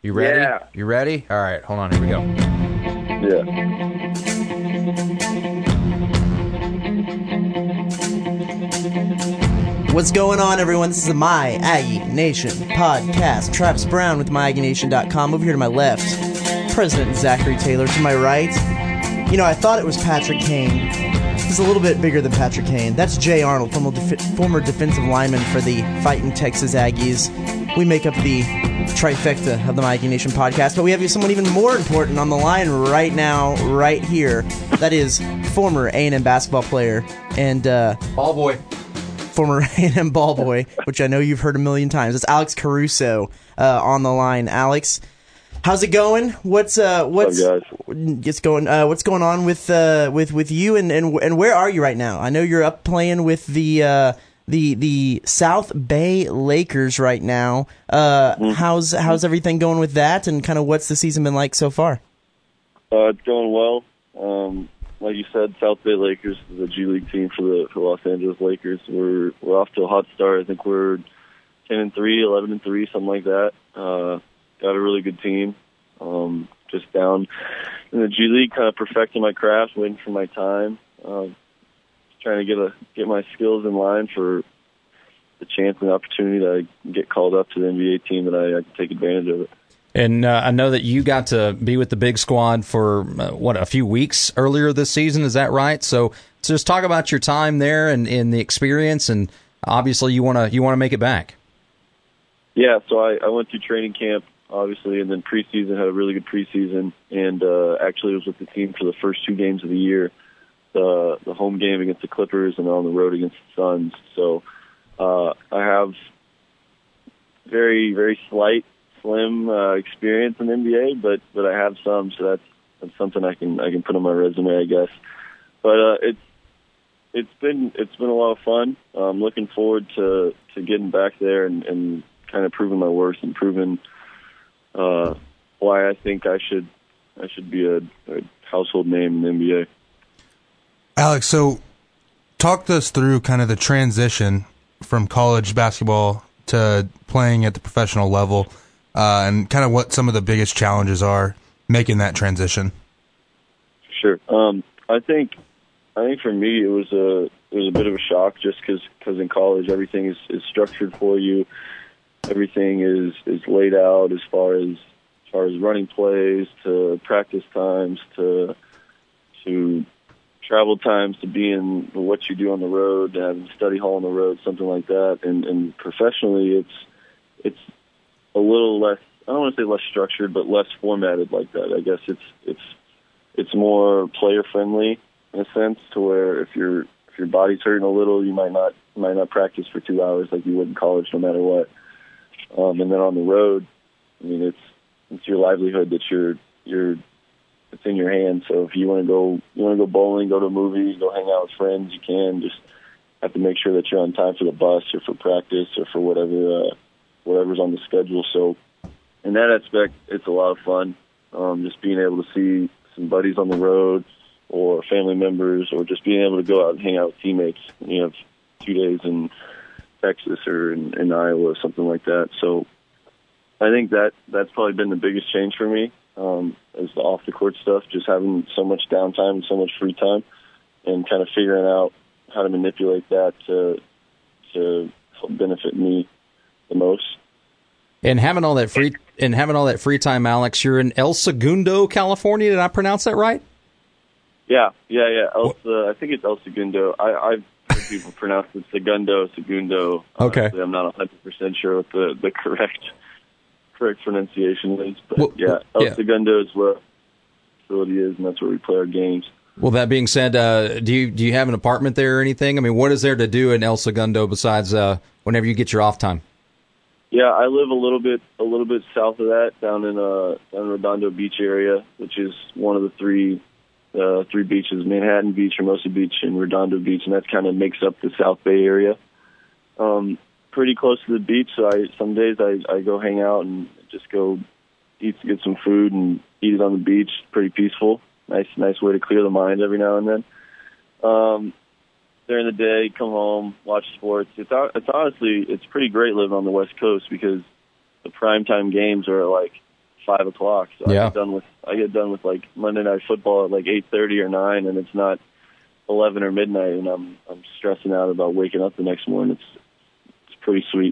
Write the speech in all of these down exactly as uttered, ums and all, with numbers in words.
You ready? Yeah. You ready? All right, hold on. Here we go. Yeah. What's going on, everyone? This is the My Aggie Nation podcast. Travis Brown with my aggie nation dot com. Over here to my left, President Zachary Taylor. To my right, you know, I thought it was Patrick Kane. He's a little bit bigger than Patrick Kane. That's Jay Arnold, former, def- former defensive lineman for the Fighting Texas Aggies. We make up the trifecta of the My Aggie Nation podcast, but we have someone even more important on the line right now, right here. That is former A and M basketball player and uh, Ball boy. former A and M ball boy, which I know you've heard a million times. It's Alex Caruso uh, on the line. Alex, how's it going? What's uh, what's What's up, guys? it's going? Uh, what's going on with uh, with with you and, and and where are you right now? I know you're up playing with the uh, the the South Bay Lakers right now. Uh, Mm-hmm. How's how's everything going with that? And kind of what's the season been like so far? Uh, it's going well. Um, like you said, South Bay Lakers is a G League team for the for Los Angeles Lakers. We're we're off to a hot start. I think we're ten and three, eleven and three, something like that. Uh, got a really good team. Um, just down in the G League, kind of perfecting my craft, waiting for my time. Uh, trying to get a get my skills in line for the chance and opportunity that I get called up to the N B A team, that I, I can take advantage of it. And uh, I know that you got to be with the big squad for, uh, what, a few weeks earlier this season, is that right? So, so just talk about your time there and, and the experience, and obviously you want to you want to make it back. Yeah, so I, I went through training camp, obviously, and then preseason, had a really good preseason, and uh, actually was with the team for the first two games of the year, the, the home game against the Clippers and on the road against the Suns. So uh, I have very, very slight slim uh, experience in the N B A, but but I have some, so that's that's something I can I can put on my resume, I guess. But uh, it's it's been it's been a lot of fun. I'm looking forward to, to getting back there and, and kind of proving my worth and proving uh, why I think I should I should be a, a household name in the N B A. Alex, so talk us through kind of the transition from college basketball to playing at the professional level. Uh, and kind of what some of the biggest challenges are making that transition. Sure. Um, I think I think for me it was a it was a bit of a shock, just because in college everything is, is structured for you, everything is, is laid out as far as as far as running plays to practice times to to travel times to being what you do on the road, to having study hall on the road, something like that. And, and professionally, it's it's a little less, I don't want to say less structured, but less formatted like that. I guess it's it's it's more player friendly in a sense, to where if your if your body's hurting a little, you might not you might not practice for two hours like you would in college, no matter what. Um, and then on the road, I mean, it's it's your livelihood that you're you're it's in your hands. So if you want to go you want to go bowling, go to a movie, go hang out with friends, you can. Just have to make sure that you're on time for the bus or for practice or for whatever. Uh, whatever's on the schedule. So in that aspect, it's a lot of fun. Um, just being able to see some buddies on the road or family members, or just being able to go out and hang out with teammates. You have two days in Texas or in, in Iowa, something like that. So I think that that's probably been the biggest change for me, um, is the off the court stuff, just having so much downtime and so much free time, and kind of figuring out how to manipulate that to, to help benefit me the most. And having all that free and having all that free time, Alex, you're in El Segundo, California. Did I pronounce that right? Yeah, yeah, yeah. El, uh, I think it's El Segundo. I, I've heard people pronounce it Segundo, Segundo. Okay. Honestly, I'm not one hundred percent sure what the, the correct correct pronunciation is, but well, yeah, El yeah. Segundo is where the facility is, and that's where we play our games. Well, that being said, uh, do you do you have an apartment there or anything? I mean, what is there to do in El Segundo besides uh, whenever you get your off time? Yeah, I live a little bit a little bit south of that, down in uh down in Redondo Beach area, which is one of the three uh, three beaches: Manhattan Beach, Hermosa Beach, and Redondo Beach, and that kind of makes up the South Bay area. Um, pretty close to the beach, so I some days I, I go hang out and just go eat get some food and eat it on the beach. Pretty peaceful, nice nice way to clear the mind every now and then. Um, during the day, come home, watch sports. It's it's honestly it's pretty great living on the West Coast, because the primetime games are at like five o'clock. So yeah. I get done with I get done with like Monday Night Football at like eight thirty or nine, and it's not eleven or midnight, and I'm I'm stressing out about waking up the next morning. It's it's pretty sweet.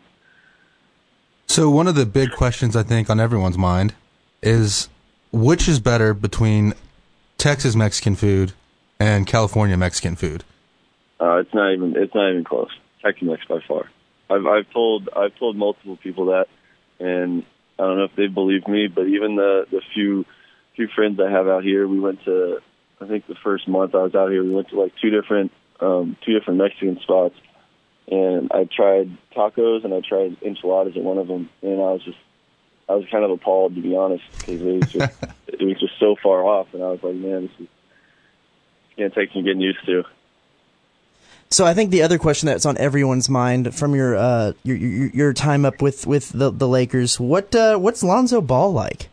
So one of the big questions I think on everyone's mind is which is better between Texas Mexican food and California Mexican food? Uh, it's not even it's not even close. Tex-Mex by far. I've I've told I've told multiple people that, and I don't know if they believe me, but even the the few few friends I have out here, we went to I think the first month I was out here, we went to like two different um, two different Mexican spots, and I tried tacos and I tried enchiladas at one of them, and I was just I was kind of appalled, to be honest, because it was just it was just so far off, and I was like, man, this is gonna take some getting used to. So I think the other question that's on everyone's mind from your uh, your, your your time up with, with the, the Lakers, what uh, what's Lonzo Ball like?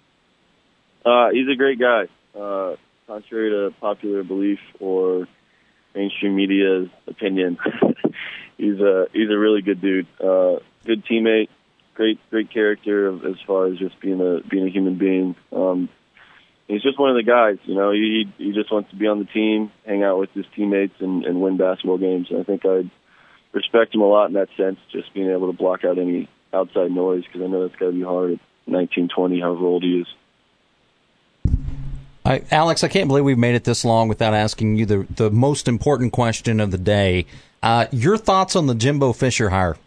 Uh, he's a great guy. Uh, contrary to popular belief or mainstream media's opinion, he's a he's a really good dude. Uh, good teammate, great great character as far as just being a being a human being. Um, He's just one of the guys, you know. He he just wants to be on the team, hang out with his teammates, and, and win basketball games. And I think I respect him a lot in that sense, just being able to block out any outside noise, because I know that's got to be hard at nineteen, twenty, however old he is. I, Alex, I can't believe we've made it this long without asking you the, the most important question of the day. Uh, your thoughts on the Jimbo Fisher hire?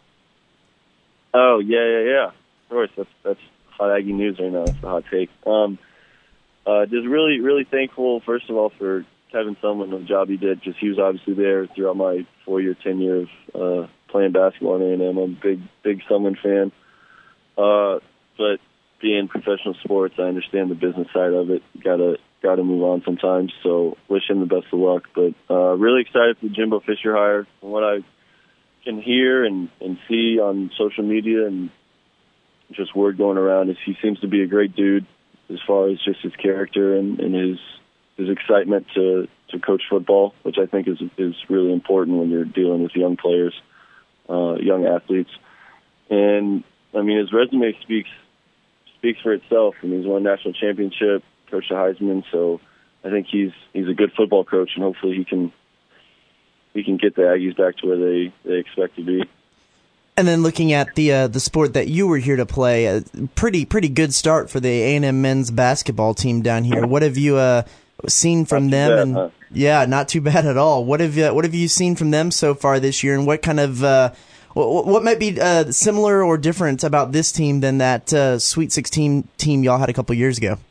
Oh, yeah, yeah, yeah. Of course, that's, that's hot Aggie news right now. That's a hot take. Um, Uh, just really, really thankful, first of all, for Kevin Sumlin and the job he did, because he was obviously there throughout my four-year tenure of uh, playing basketball at A and M. I'm a big, big Sumlin fan. Uh, but being professional sports, I understand the business side of it. Gotta, gotta move on sometimes. So wish him the best of luck. But uh, really excited for the Jimbo Fisher hire. From what I can hear and, and see on social media and just word going around, is he seems to be a great dude, as far as just his character and, and his his excitement to, to coach football, which I think is is really important when you're dealing with young players, uh, young athletes. And I mean, his resume speaks speaks for itself. I mean, he's won a national championship, coached the Heisman, so I think he's he's a good football coach, and hopefully he can he can get the Aggies back to where they, they expect to be. And then looking at the uh, the sport that you were here to play, a pretty pretty good start for the A and M men's basketball team down here. What have you uh, seen from not them? Bad, and huh? Yeah, not too bad at all. What have you What have you seen from them so far this year? And what kind of uh, what, what might be uh, similar or different about this team than that uh, Sweet sixteen team y'all had a couple years ago?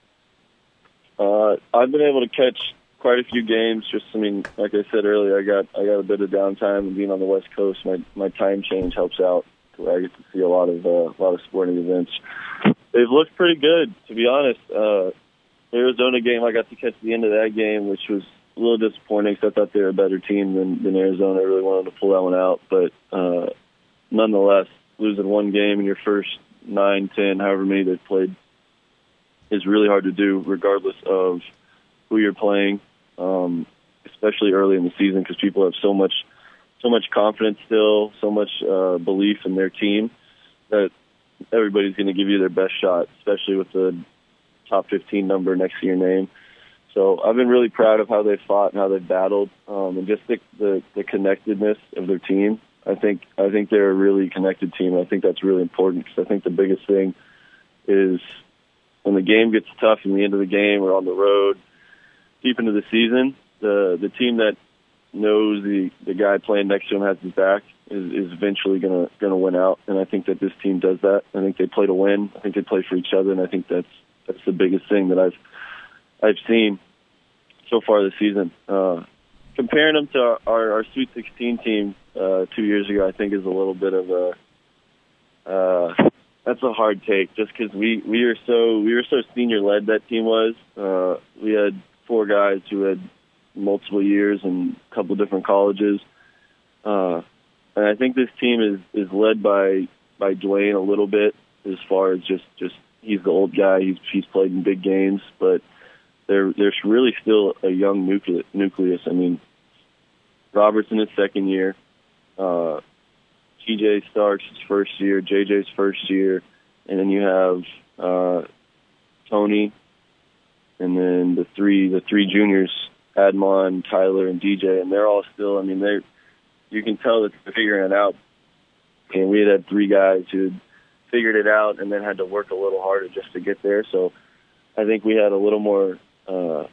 Uh, I've been able to catch quite a few games. Just, I mean, like I said earlier, I got I got a bit of downtime, and being on the West Coast, my my time change helps out, to where I get to see a lot of uh, a lot of sporting events. They've looked pretty good, to be honest. Uh, the Arizona game, I got to catch the end of that game, which was a little disappointing, because I thought they were a better team than, than Arizona. I really wanted to pull that one out, but uh, nonetheless, losing one game in your first nine, ten, however many they've played, is really hard to do, regardless of who you're playing. Um, especially early in the season, because people have so much, so much confidence still, so much uh, belief in their team, that everybody's going to give you their best shot, especially with the top fifteen number next to your name. So I've been really proud of how they've fought and how they've battled, um, and just the, the the connectedness of their team. I think I think they're a really connected team. I think that's really important, because I think the biggest thing is when the game gets tough in the end of the game or on the road, deep into the season, the the team that knows the, the guy playing next to him has his back is, is eventually gonna gonna win out. And I think that this team does that. I think they play to win. I think they play for each other, and I think that's that's the biggest thing that I've I've seen so far this season. Uh, comparing them to our, our, our Sweet sixteen team uh, two years ago, I think is a little bit of a uh, that's a hard take, just because we we were so we were so senior led, that team was. Uh, we had four guys who had multiple years and a couple different colleges. Uh, and I think this team is, is led by, by Dwayne a little bit, as far as just, just he's the old guy. He's, he's played in big games, but there, there's really still a young nucleus. nucleus. I mean, Robert's in his second year. Uh, T J Starks' first year, J J's first year. And then you have uh, Tony, and then the three the three juniors, Admon, Tyler, and D J, and they're all still. I mean, they you can tell that they're figuring it out. And we had had three guys who had figured it out and then had to work a little harder just to get there. So I think we had a little more. Uh,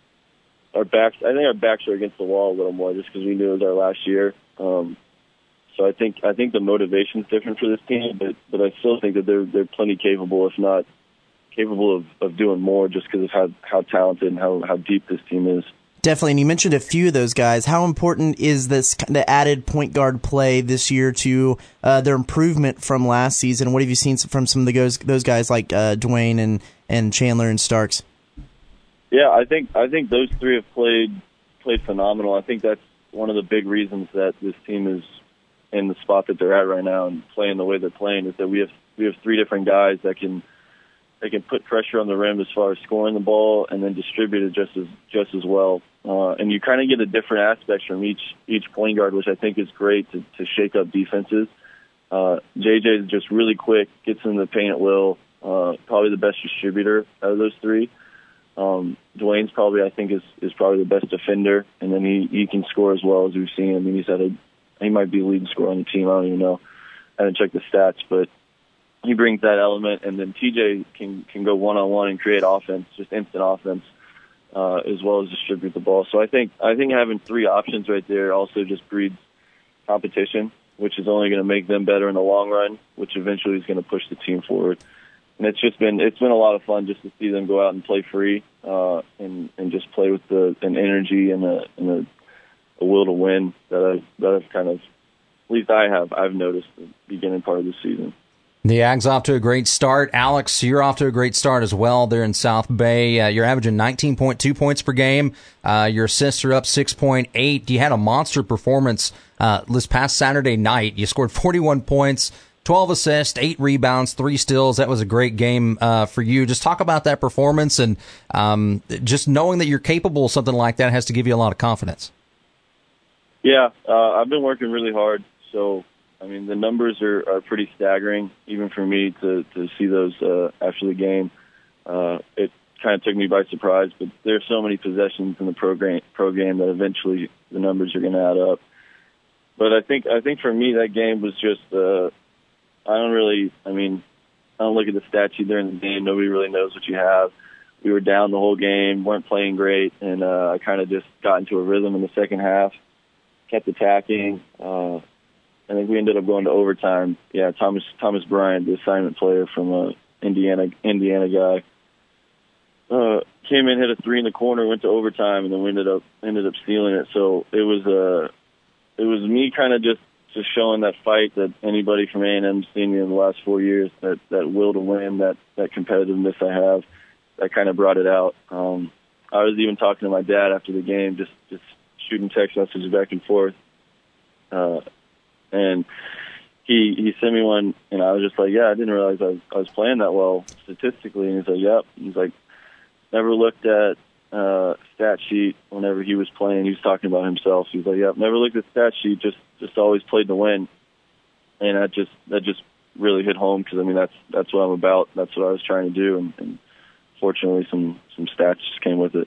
our backs, I think our backs were against the wall a little more just because we knew it was our last year. Um, so I think I think the motivation's different for this team, but but I still think that they're they're plenty capable, if not capable of, of doing more, just because of how how talented and how how deep this team is. Definitely, and you mentioned a few of those guys. How important is this the added point guard play this year to uh, their improvement from last season? What have you seen from some of the those those guys like uh, Dwayne and, and Chandler and Starks? Yeah, I think I think those three have played played phenomenal. I think that's one of the big reasons that this team is in the spot that they're at right now and playing the way they're playing is that we have we have three different guys that can they can put pressure on the rim as far as scoring the ball and then distribute it just as just as well. Uh, and you kind of get a different aspect from each each point guard, which I think is great to, to shake up defenses. Uh, J J is just really quick, gets in the paint at will, uh, probably the best distributor out of those three. Um, Dwayne's probably, I think, is, is probably the best defender, and then he, he can score as well as we've seen. I mean, he's had a, he might be the leading scorer on the team. I don't even know. I haven't checked the stats, but he brings that element. And then T J can, can go one-on-one and create offense, just instant offense, uh, as well as distribute the ball. So I think, I think having three options right there also just breeds competition, which is only going to make them better in the long run, which eventually is going to push the team forward. And it's just been it's been a lot of fun just to see them go out and play free uh, and and just play with the an energy and a and a, a will to win that I've that I've kind of at least I have I've noticed the beginning part of the season. The Ags off to a great start. Alex, you're off to a great start as well there in South Bay. Uh, you're averaging nineteen point two points per game. Uh, your assists are up six point eight. You had a monster performance uh, this past Saturday night. You scored forty-one points. twelve assists, eight rebounds, three steals. That was a great game uh, for you. Just talk about that performance and um, just knowing that you're capable of something like that has to give you a lot of confidence. Yeah, uh, I've been working really hard. So, I mean, the numbers are, are pretty staggering, even for me to, to see those uh, after the game. Uh, it kind of took me by surprise, but there's so many possessions in the program, pro game that eventually the numbers are going to add up. But I think I think for me that game was just uh, – I don't really, I mean, I don't look at the stat sheet during the game. Nobody really knows what you have. We were down the whole game, weren't playing great, and uh, I kind of just got into a rhythm in the second half, kept attacking. Uh, I think we ended up going to overtime. Yeah, Thomas Thomas Bryant, the assignment player from uh, Indiana Indiana guy, uh, came in, hit a three in the corner, went to overtime, and then we ended up ended up stealing it. So it was uh, it was me kind of just. Just showing that fight that anybody from A and M's seen me in the last four years, that, that will to win, that, that competitiveness I have, that kind of brought it out. Um, I was even talking to my dad after the game, just, just shooting text messages back and forth. Uh, and he he sent me one, and I was just like, yeah, I didn't realize I was, I was playing that well statistically. And he's like, yep. He's like, never looked at uh, stat sheet whenever he was playing. He was talking about himself. He was like, yep, never looked at stat sheet, just just always played to win. And that just that just really hit home because, I mean, that's that's what I'm about. That's what I was trying to do, and, and fortunately some, some stats just came with it.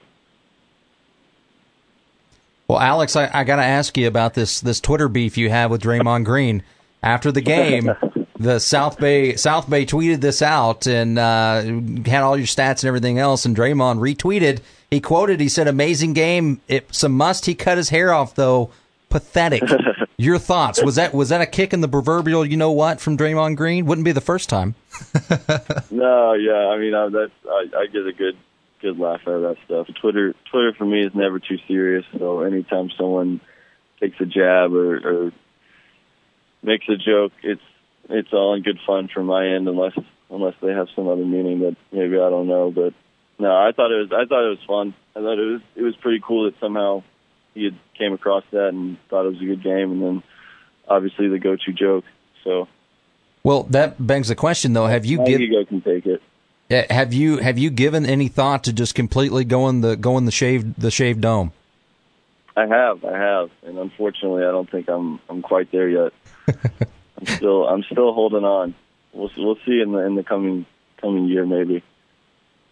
Well, Alex, I, I got to ask you about this this Twitter beef you have with Draymond Green. After the game, the South Bay South Bay tweeted this out and uh, had all your stats and everything else, and Draymond retweeted. He quoted, he said, amazing game. It's a must. He cut his hair off, though. Pathetic. Your thoughts? Was that was that a kick in the proverbial you know what from Draymond Green? Wouldn't be the first time. No, yeah, I mean, I, that's, I, I get a good good laugh out of that stuff. Twitter Twitter for me is never too serious, so anytime someone takes a jab or, or makes a joke, it's it's all in good fun from my end, unless unless they have some other meaning that maybe I don't know. But no, I thought it was I thought it was fun. I thought it was it was pretty cool that somehow he had came across that and thought it was a good game, and then obviously the go-to joke. So, well, that begs the question, though. Have you my given? ego can take it. Have you have you given any thought to just completely going the going the shaved the shaved dome? I have, I have, and unfortunately, I don't think I'm I'm quite there yet. I'm still I'm still holding on. We'll we'll see in the in the coming coming year maybe.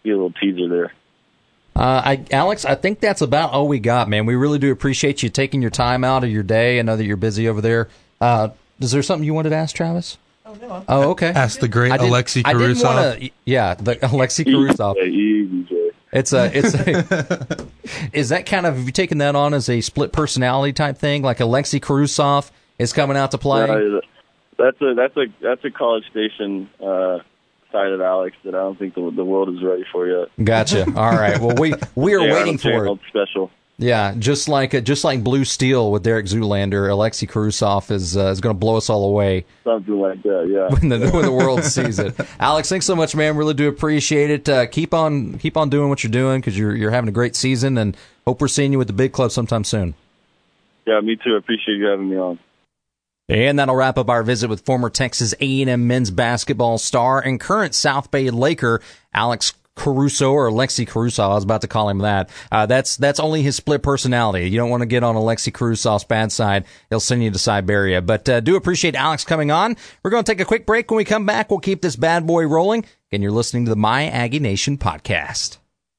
be a little teaser there. Uh, I, Alex, I think that's about all we got, man. We really do appreciate you taking your time out of your day. I know that you're busy over there. Uh, is there something you wanted to ask, Travis? Oh, no. Oh, okay. Ask the great Alexei I didn't Karusov. wanna, yeah, the Alexei Karusov. Easy, Jay. It's a, it's a, is that kind of, have you taken that on as a split personality type thing? Like Alexei Karusov is coming out to play? Uh, that's a, that's a, that's a College Station, uh, side of Alex that I don't think the, the world is ready for yet. Gotcha. All right. Well, we, we are yeah, waiting for it. Special. Yeah, just like uh, just like Blue Steel with Derek Zoolander, Alexei Karusov is uh, is going to blow us all away. Something like that, yeah. When the, when the world sees it. Alex, thanks so much, man. Really do appreciate it. Uh, keep on keep on doing what you're doing because you're you're having a great season, and hope we're seeing you with the big club sometime soon. Yeah, me too. I appreciate you having me on. And that'll wrap up our visit with former Texas A and M men's basketball star and current South Bay Laker Alex Caruso, or Alexei Karusov. I was about to call him that. Uh, that's that's only his split personality. You don't want to get on Alexei Karusov's bad side. He'll send you to Siberia. But uh, do appreciate Alex coming on. We're going to take a quick break. When we come back, we'll keep this bad boy rolling. And you're listening to the My Aggie Nation podcast.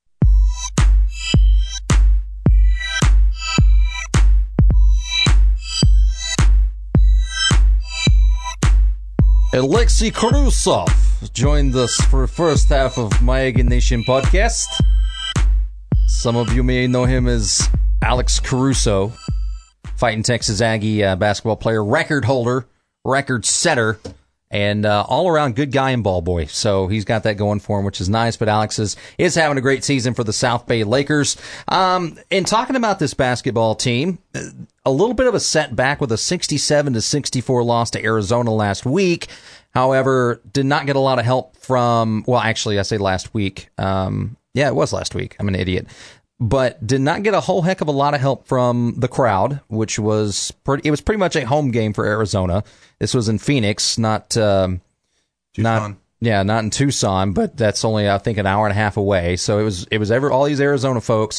Alexei Karusov joined us for the first half of My Aggie Nation podcast. Some of you may know him as Alex Caruso, fighting Texas Aggie uh, basketball player, record holder, record setter, and uh, all-around good guy and ball boy. So he's got that going for him, which is nice. But Alex is, is having a great season for the South Bay Lakers. Um, and talking about this basketball team, a little bit of a setback with a sixty-seven to sixty-four loss to Arizona last week. However, did not get a lot of help from, well, actually, I say last week. Um, yeah, it was last week. I'm an idiot. But did not get a whole heck of a lot of help from the crowd, which was pretty, it was pretty much a home game for Arizona. This was in Phoenix, not, um, not, yeah, not in Tucson, but that's only, I think, an hour and a half away. So it was, it was ever, all these Arizona folks.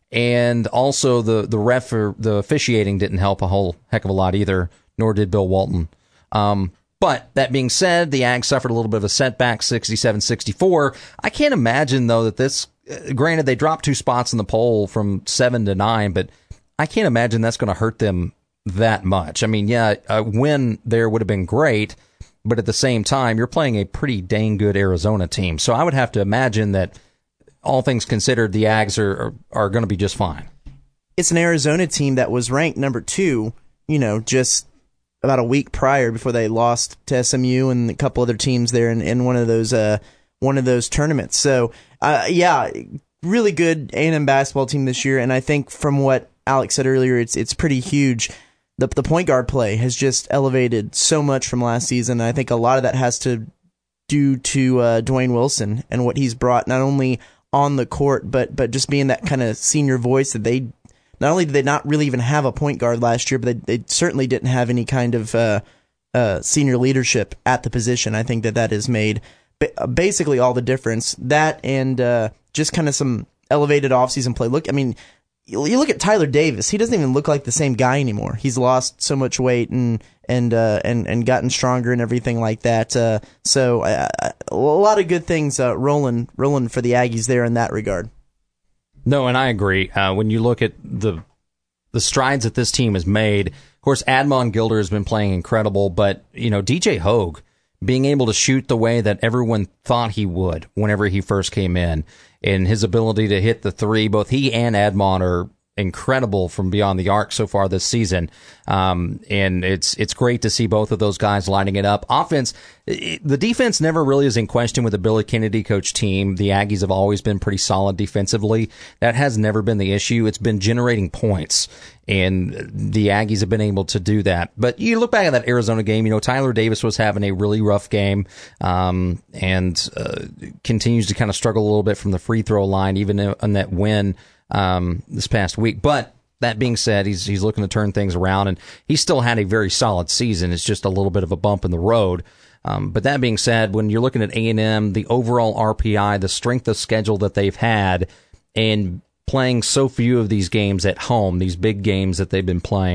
And also the, the ref, the officiating didn't help a whole heck of a lot either, nor did Bill Walton. Um, But that being said, the Ags suffered a little bit of a setback, sixty-seven sixty-four. I can't imagine, though, that this, uh, granted, they dropped two spots in the poll from seven to nine, but I can't imagine that's going to hurt them that much. I mean, yeah, a win there would have been great, but at the same time, you're playing a pretty dang good Arizona team. So I would have to imagine that, all things considered, the Ags are, are, are going to be just fine. It's an Arizona team that was ranked number two, you know, just about a week prior before they lost to S M U and a couple other teams there in, in one of those uh, one of those tournaments. So, uh, yeah, really good A and M basketball team this year, and I think from what Alex said earlier, it's it's pretty huge. The the point guard play has just elevated so much from last season, and I think a lot of that has to do to uh, Dwayne Wilson and what he's brought, not only on the court, but but just being that kind of senior voice that they. Not only did they not really even have a point guard last year, but they, they certainly didn't have any kind of uh, uh, senior leadership at the position. I think that that has made ba- basically all the difference. That and uh, just kind of some elevated offseason play. Look, I mean, you, you look at Tyler Davis. He doesn't even look like the same guy anymore. He's lost so much weight and and uh, and and gotten stronger and everything like that. Uh, so uh, a lot of good things uh, rolling rolling for the Aggies there in that regard. No, and I agree. Uh, when you look at the the strides that this team has made, of course, Admon Gilder has been playing incredible, but, you know, D J Hogue being able to shoot the way that everyone thought he would whenever he first came in, and his ability to hit the three, both he and Admon are incredible from beyond the arc so far this season. Um, and it's it's great to see both of those guys lining it up. Offense, it, the defense never really is in question with the Billy Kennedy coach team. The Aggies have always been pretty solid defensively. That has never been the issue. It's been generating points, and the Aggies have been able to do that. But you look back at that Arizona game, you know, Tyler Davis was having a really rough game, um, and uh, continues to kind of struggle a little bit from the free throw line, even in that win um, this past week. But that being said, he's he's looking to turn things around, and he still had a very solid season. It's just a little bit of a bump in the road. Um, but that being said, when you're looking at A and M, the overall R P I, the strength of schedule that they've had, and playing so few of these games at home, these big games that they've been playing,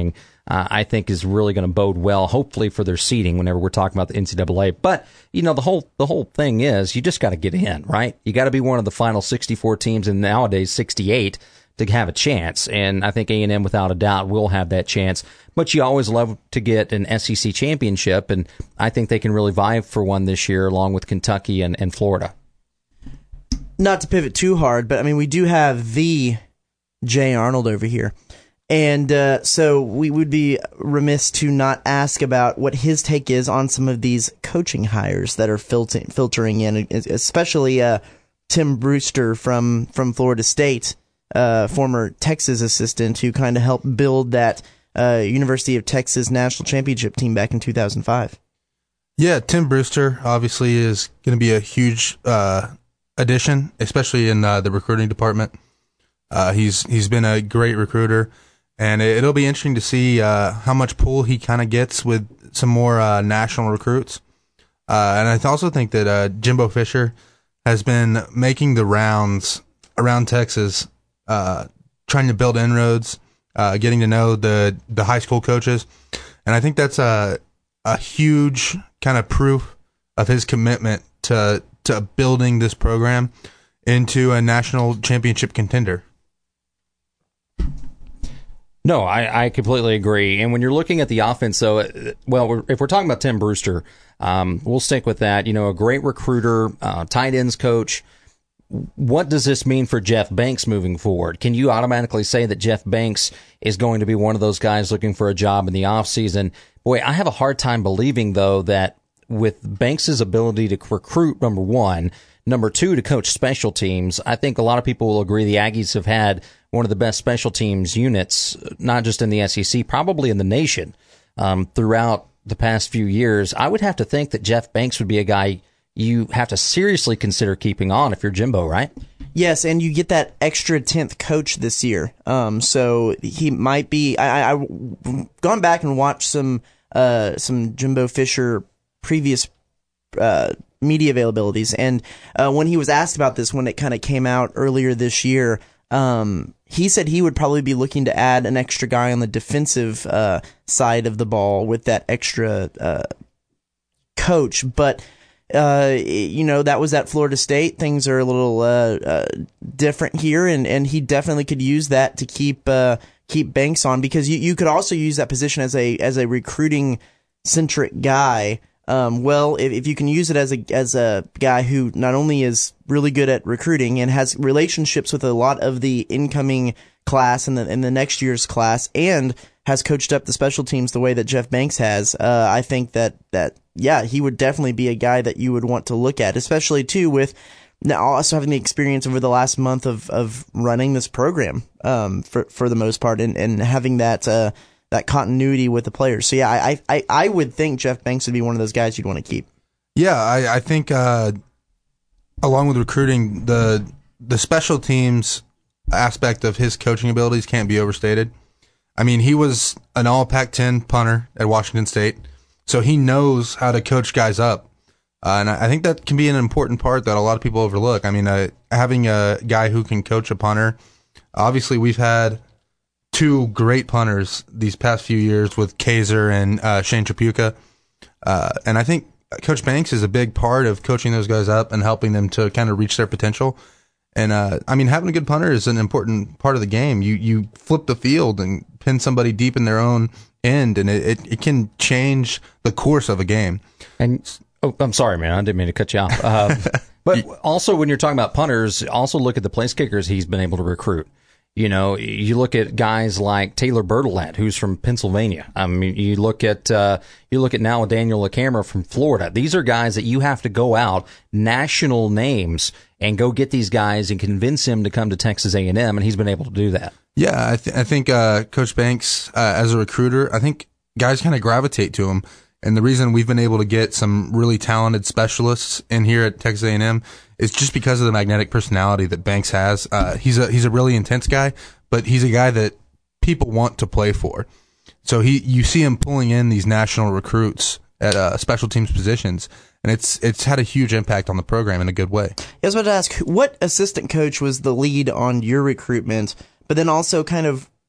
uh, I think is really going to bode well, hopefully, for their seeding whenever we're talking about the N C double A. But, you know, the whole the whole thing is you just got to get in, right? You got to be one of the final sixty-four teams, and nowadays sixty-eight, to have a chance. And I think A and M, without a doubt, will have that chance. But you always love to get an S E C championship, and I think they can really vie for one this year, along with Kentucky and, and Florida. Not to pivot too hard, but I mean, we do have the Jay Arnold over here. And uh, so we would be remiss to not ask about what his take is on some of these coaching hires that are filtering filtering in, especially uh, Tim Brewster from, from Florida State, uh, former Texas assistant who kind of helped build that uh, University of Texas national championship team back in two thousand five. Yeah, Tim Brewster obviously is going to be a huge uh, addition, especially in uh, the recruiting department. Uh, he's he's been a great recruiter, and it'll be interesting to see uh, how much pull he kind of gets with some more uh, national recruits. Uh, and I also think that uh, Jimbo Fisher has been making the rounds around Texas, uh, trying to build inroads, uh, getting to know the, the high school coaches. And I think that's a, a huge kind of proof of his commitment to to building this program into a national championship contender. No, I, I completely agree. And when you're looking at the offense, so, well, we're, if we're talking about Tim Brewster, um, we'll stick with that. You know, a great recruiter, uh, tight ends coach. What does this mean for Jeff Banks moving forward? Can you automatically say that Jeff Banks is going to be one of those guys looking for a job in the offseason? Boy, I have a hard time believing, though, that with Banks' ability to recruit, number one, number two, to coach special teams, I think a lot of people will agree the Aggies have had one of the best special teams units, not just in the S E C, probably in the nation, um, throughout the past few years. I would have to think that Jeff Banks would be a guy you have to seriously consider keeping on if you're Jimbo, right? Yes, and you get that extra tenth coach this year. Um, so he might be. I, I, I've gone back and watched some uh, some Jimbo Fisher previous uh, media availabilities, and uh, when he was asked about this, when it kind of came out earlier this year, um, he said he would probably be looking to add an extra guy on the defensive uh, side of the ball with that extra uh, coach, but. Uh, you know, that was at Florida State. Things are a little uh, uh, different here, and, and he definitely could use that to keep uh, keep Banks on, because you, you could also use that position as a as a recruiting centric guy. Um, well, if, if you can use it as a as a guy who not only is really good at recruiting and has relationships with a lot of the incoming class and the in the next year's class, and has coached up the special teams the way that Jeff Banks has, uh, I think that that. Yeah, he would definitely be a guy that you would want to look at, especially, too, with now also having the experience over the last month of, of running this program um, for for the most part, and, and having that uh, that continuity with the players. So, yeah, I, I, I would think Jeff Banks would be one of those guys you'd want to keep. Yeah, I, I think uh, along with recruiting, the the special teams aspect of his coaching abilities can't be overstated. I mean, he was an all Pac ten punter at Washington State. So he knows how to coach guys up. Uh, and I think that can be an important part that a lot of people overlook. I mean, uh, having a guy who can coach a punter. Obviously, we've had two great punters these past few years with Kaiser and uh, Shane Trapuka. Uh, and I think Coach Banks is a big part of coaching those guys up and helping them to kind of reach their potential. And, uh, I mean, having a good punter is an important part of the game. You, you flip the field and pin somebody deep in their own end, and it, it, it can change the course of a game. And oh, I'm sorry, man, I didn't mean to cut you off. Uh, but also, when you're talking about punters, also look at the place kickers he's been able to recruit. You know, you look at guys like Taylor Bertolet, who's from Pennsylvania. I mean, you look at uh, you look at now Daniel LaCamera from Florida. These are guys that you have to go out, national names, and go get these guys and convince him to come to Texas A and M, and he's been able to do that. Yeah, I, th- I think uh, Coach Banks, uh, as a recruiter, I think guys kind of gravitate to him. And the reason we've been able to get some really talented specialists in here at Texas A and M is just because of the magnetic personality that Banks has. Uh, he's a he's a really intense guy, but he's a guy that people want to play for. So he you see him pulling in these national recruits at uh, special teams positions, and it's it's had a huge impact on the program in a good way. I was about to ask, what assistant coach was the lead on your recruitment? But then also kind of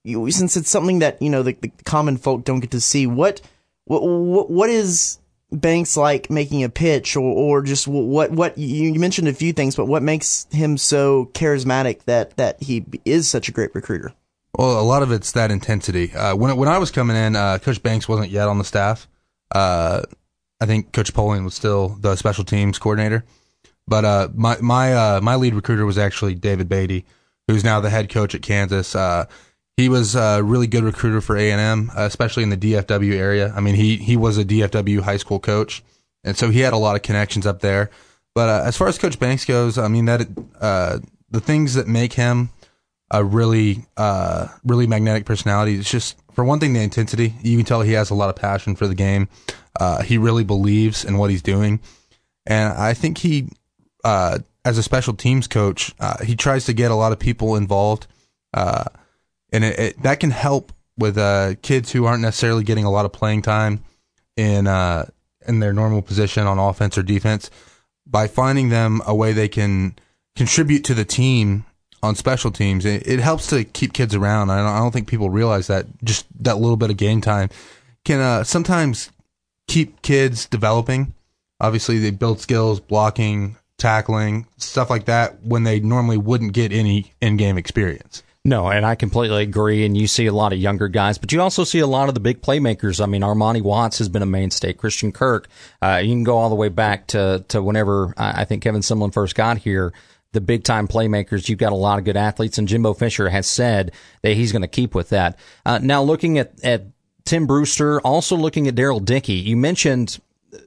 you, since it's something that, you know, the, the common folk don't get to see, what, what, what is Banks like making a pitch, or, or just what, what, you mentioned a few things, but what makes him so charismatic that, that he is such a great recruiter? Well, a lot of it's that intensity. Uh, when, when I was coming in, uh, Coach Banks wasn't yet on the staff. Uh, I think Coach Poling was still the special teams coordinator. But uh, my my uh, my lead recruiter was actually David Beatty, who's now the head coach at Kansas. Uh, he was a really good recruiter for A and M, especially in the D F W area. I mean, he he was a D F W high school coach, and so he had a lot of connections up there. But uh, as far as Coach Banks goes, I mean, that uh, the things that make him a really uh, really magnetic personality, it's just, for one thing, the intensity. You can tell he has a lot of passion for the game. Uh, he really believes in what he's doing, and I think he. Uh, as a special teams coach, uh, he tries to get a lot of people involved, uh, and it, it, that can help with uh, kids who aren't necessarily getting a lot of playing time in uh, in their normal position on offense or defense, by finding them a way they can contribute to the team on special teams. It, it helps to keep kids around. I don't, I don't think people realize that just that little bit of game time can uh, sometimes keep kids developing. Obviously, they build skills, blocking, tackling, stuff like that, when they normally wouldn't get any in-game experience. No, and I completely agree, and you see a lot of younger guys, but you also see a lot of the big playmakers. I mean, Armani Watts has been a mainstay. Christian Kirk, uh, you can go all the way back to, to whenever I, I think Kevin Simlin first got here. The big-time playmakers, you've got a lot of good athletes, and Jimbo Fisher has said that he's going to keep with that. Uh, now, looking at, at Tim Brewster, also looking at Daryl Dickey, you mentioned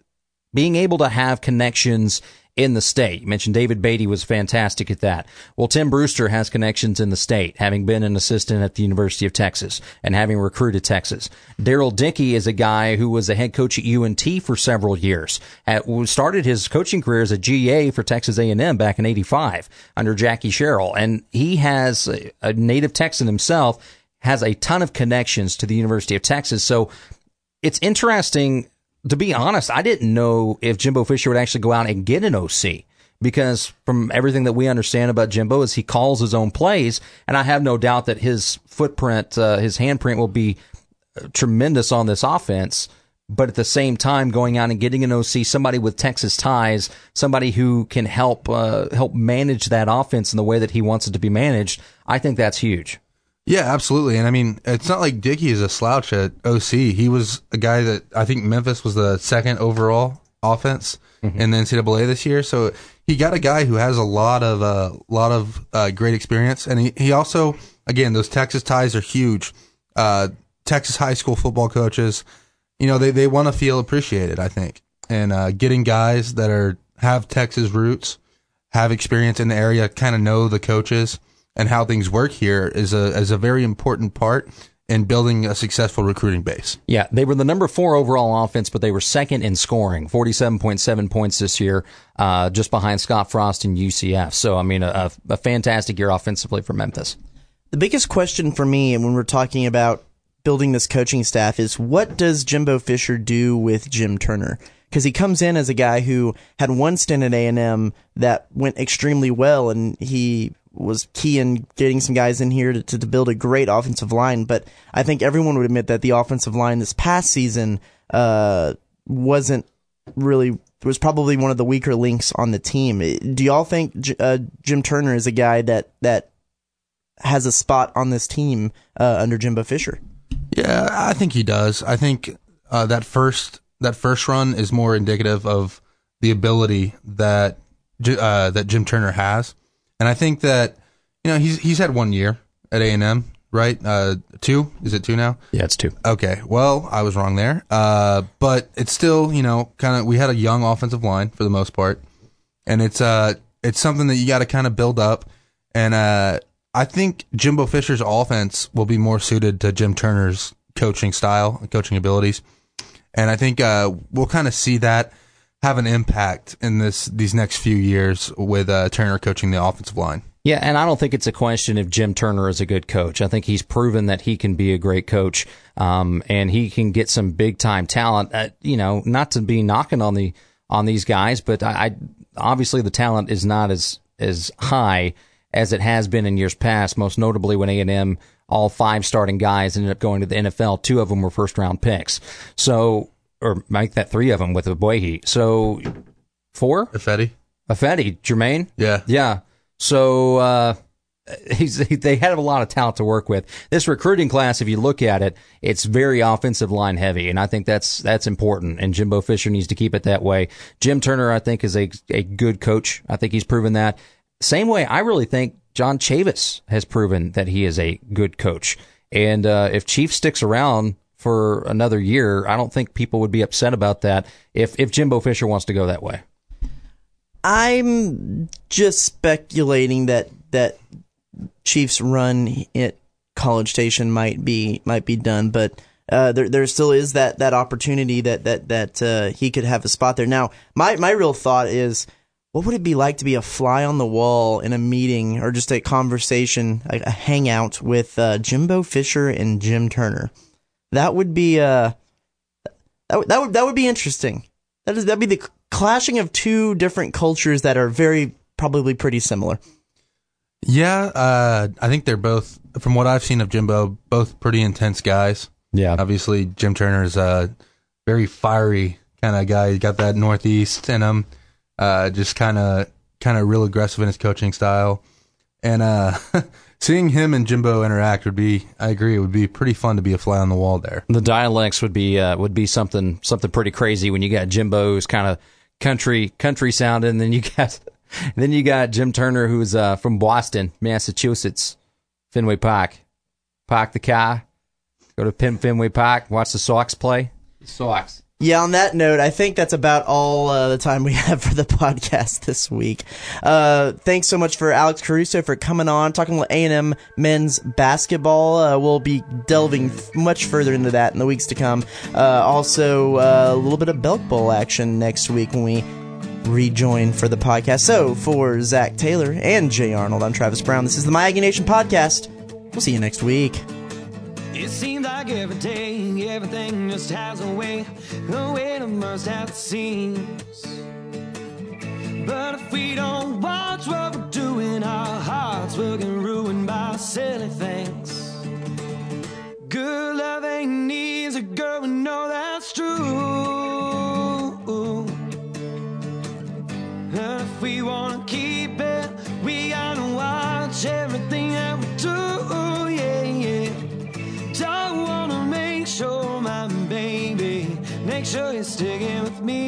being able to have connections in the state. You mentioned David Beatty was fantastic at that. Well, Tim Brewster has connections in the state, having been an assistant at the University of Texas and having recruited Texas. Daryl Dickey is a guy who was a head coach at U N T for several years. At, started his coaching career as a G A for Texas A and M back in eighty-five under Jackie Sherrill. And he has, a, a native Texan himself, has a ton of connections to the University of Texas. So it's interesting. To be honest, I didn't know if Jimbo Fisher would actually go out and get an O C, because from everything that we understand about Jimbo is he calls his own plays, and I have no doubt that his footprint, uh, his handprint will be tremendous on this offense. But at the same time, going out and getting an O C, somebody with Texas ties, somebody who can help uh, help manage that offense in the way that he wants it to be managed, I think that's huge. Yeah, absolutely. And I mean, it's not like Dickey is a slouch at O C. He was a guy that I think Memphis was the second overall offense mm-hmm. in the N C double A this year. So he got a guy who has a lot of a uh, lot of uh, great experience. And he, he also, again, those Texas ties are huge. Uh, Texas high school football coaches, you know, they, they want to feel appreciated, I think. And uh, getting guys that are have Texas roots, have experience in the area, kind of know the coaches and how things work here is a is a very important part in building a successful recruiting base. Yeah, they were the number four overall offense, but they were second in scoring, forty-seven point seven points this year, uh, just behind Scott Frost and U C F. So, I mean, a, a fantastic year offensively for Memphis. The biggest question for me, and when we're talking about building this coaching staff, is what does Jimbo Fisher do with Jim Turner? Because he comes in as a guy who had one stint at A and M that went extremely well, and he was key in getting some guys in here to, to, to build a great offensive line. But I think everyone would admit that the offensive line this past season uh, wasn't really, was probably one of the weaker links on the team. Do y'all think J- uh, Jim Turner is a guy that, that has a spot on this team uh, under Jimbo Fisher? Yeah, I think he does. I think uh, that first that first run is more indicative of the ability that uh, that Jim Turner has. And I think that, you know, he's he's had one year at A and M, right? Uh, two? Is it two now? Yeah, it's two. Okay. Well, I was wrong there. Uh, but it's still, you know, kind of, we had a young offensive line for the most part. And it's uh it's something that you got to kind of build up. And uh, I think Jimbo Fisher's offense will be more suited to Jim Turner's coaching style, coaching abilities. And I think uh, we'll kind of see that have an impact in this these next few years with uh, Turner coaching the offensive line. Yeah, and I don't think it's a question if Jim Turner is a good coach. I think he's proven that he can be a great coach, um, and he can get some big time talent. Uh, you know, not to be knocking on the on these guys, but I, I obviously the talent is not as as high as it has been in years past. Most notably when A and M all five starting guys ended up going to the N F L. Two of them were first round picks. So, or make that three of them with Aboihi. So, four? Ifedi. Ifedi, Jermaine? Yeah. Yeah. So, uh, He's, they had a lot of talent to work with. This recruiting class, if you look at it, it's very offensive line heavy, and I think that's that's important. And Jimbo Fisher needs to keep it that way. Jim Turner, I think, is a a good coach. I think he's proven that. Same way, I really think John Chavis has proven that he is a good coach. And uh, if Chief sticks around for another year, I don't think people would be upset about that if if Jimbo Fisher wants to go that way. I'm just speculating that that. Chiefs run at College Station might be might be done, but uh, there there still is that, that opportunity that that that uh, he could have a spot there. Now, my my real thought is, what would it be like to be a fly on the wall in a meeting or just a conversation, a, a hangout with uh, Jimbo Fisher and Jim Turner? That would be uh that would that would that would be interesting. That is that'd be the clashing of two different cultures that are very probably pretty similar. Yeah, uh, I think they're both, from what I've seen of Jimbo, both pretty intense guys. Yeah. Obviously, Jim Turner's a very fiery kind of guy. He's got that Northeast in him, uh, just kind of kind of real aggressive in his coaching style. And uh, seeing him and Jimbo interact would be, I agree, it would be pretty fun to be a fly on the wall there. The dialects would be uh, would be something something pretty crazy when you got Jimbo's kind of country country sounding, and then you got. And then you got Jim Turner, who's uh, from Boston, Massachusetts, Fenway Park. Park the car, go to Pin Fenway Park, watch the Sox play. Sox. Yeah, on that note, I think that's about all uh, the time we have for the podcast this week. Uh, thanks so much for Alex Caruso for coming on, talking about A and M men's basketball. Uh, we'll be delving f- much further into that in the weeks to come. Uh, also, uh, a little bit of Belk Bowl action next week when we rejoin for the podcast. So for Zach Taylor and Jay Arnold, I'm Travis Brown. This is the My Aggie Nation podcast. We'll see you next week. It seems like every day everything just has a way, the way to burst at the seams. But if we don't watch what we're doing, our hearts will get ruined by silly things. Good love ain't easy, girl, we know that's true. And if we wanna keep it, we gotta watch everything that we do, yeah, yeah. Don't wanna make sure, my baby, make sure you're sticking with me.